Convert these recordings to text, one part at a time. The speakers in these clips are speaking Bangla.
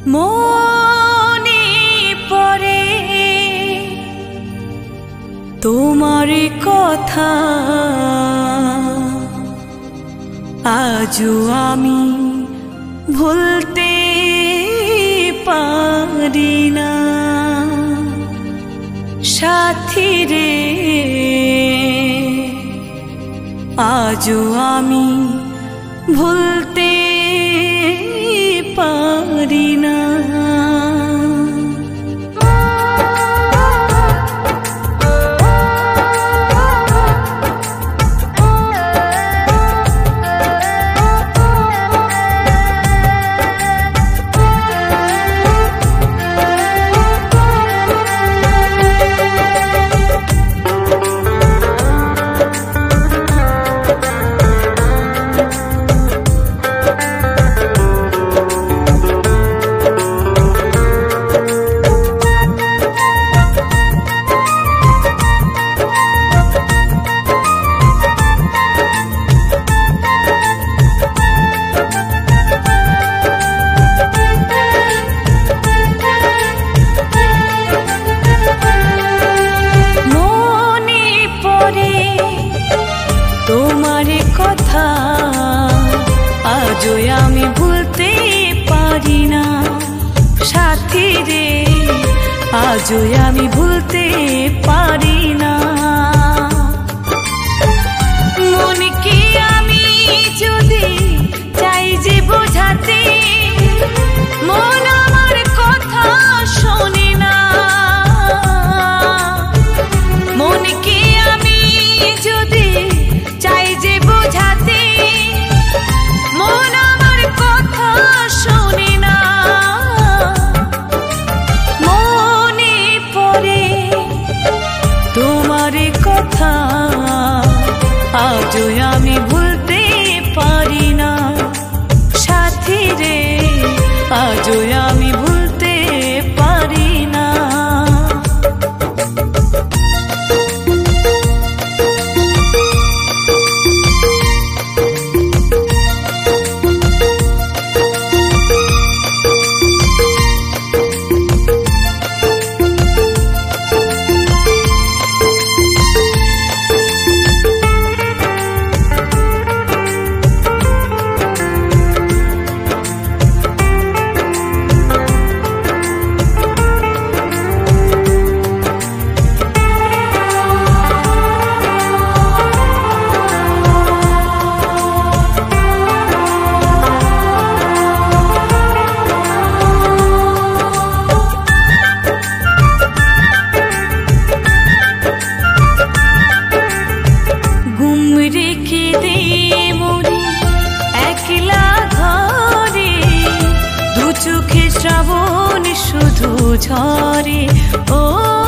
মনে পড়ে তোমার কথা, আজও আমি ভুলতে পারি না। সাথী রে, আজও আমি ভুলতে পারি না। তোমার কথা আজও আমি ভুলতে পারি না। সাথী রে, আজও আমি ভুলতে পারি না। মনকে আমি যদি চাই যে বোঝাতে, মন আমার কথা শোনে না। মনকে আমি যদি চাই যে বোঝাতে, মন আমার কথা শোনে না। মনে পড়ে তোমার কথা, আজও আমি ভুলতে পারি না। সাথী রে, আজও আমি ভুলতে পারি না। চোখে শ্রাবণ শুধু ঝরে, ও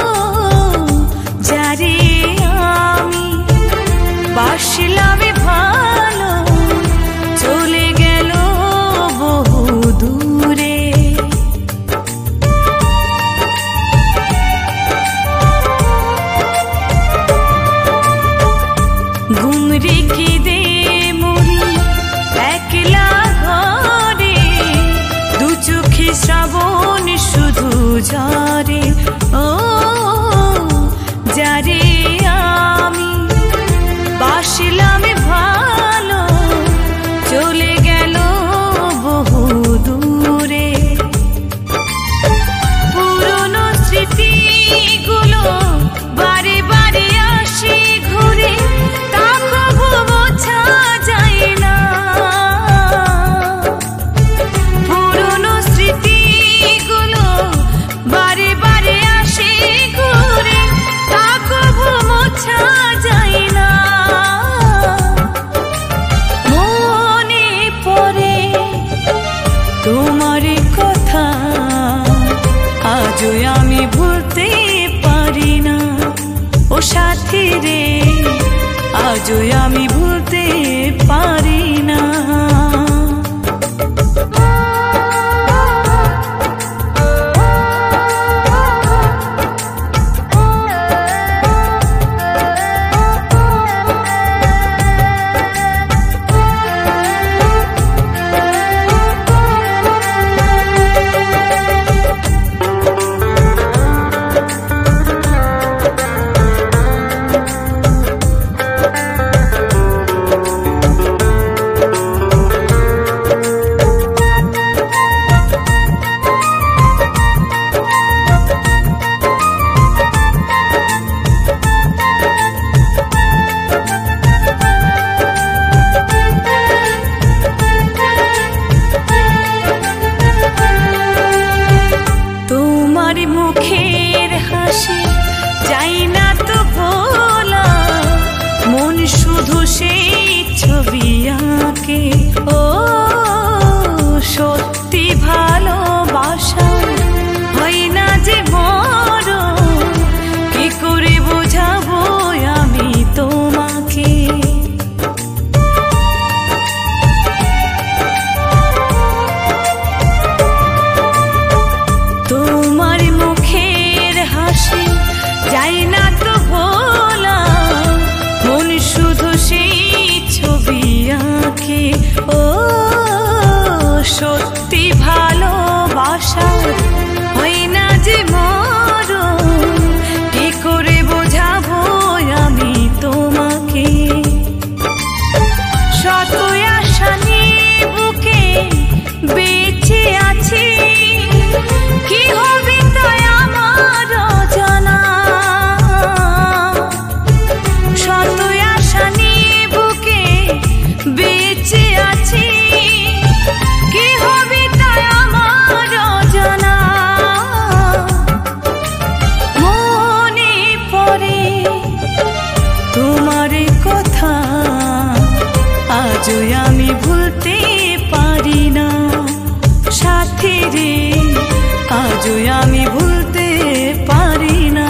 যারে আমি বাসলাম ভালো, চলে গেল বহু দূরে। ঘুম রেখে দে মরি একলা ঘরে, দু চোখে শ্রাবণ শুধু ঝরে, ও যারে আমি বাসলাম ভালো, চলে গেল বহু দূরে। পুরনো স্মৃতিগুলো বারে বারে আসে ঘুরে, তা কবু বোঝা যায় না। পুরনো স্মৃতিগুলো বারে বারে আসে ঘুরে, তা কবু বোঝা যায় না। মনে পড়ে তোমার কথা, আজও আমি ভুলতে পারি না। ও সাথী রে, আজও আমি ভুলতে পারি না। সত্যি ভালোবাসার হয় না যে মরণ, কি করে বোঝাবো আমি তোমাকে। শত আশা নিয়ে বুকে বেঁচে আছি, কি হবে তাই আমার জানা। শত আশা নিয়ে বুকে বেঁচে আছি, কি হবে তাই আমার জানা। মনে পড়ে তোমার কথা, আজও আমি ভুলতে পারি না। সাথী রে, আজও আমি ভুলতে পারি না।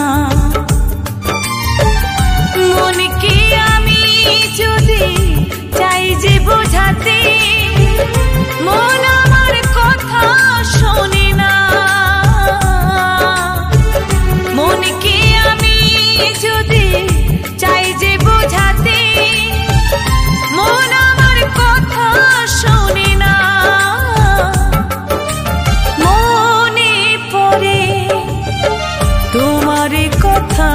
মনকে আমি যদি চাই যে বোঝাতে, মন আমার কথা শোনে না। মনকে আমি যদি চাই যে বোঝাতে, মন আমার কথা শোনে না। মনে পড়ে তোমার কথা,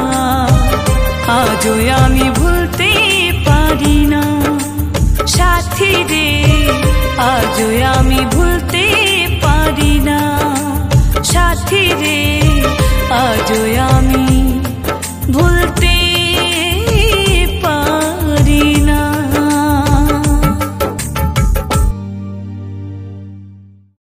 আজও আমি ভুলতে পারি না। সাথী রে, আজও আমি ভুলতে পারি না। সাথী রে, আজও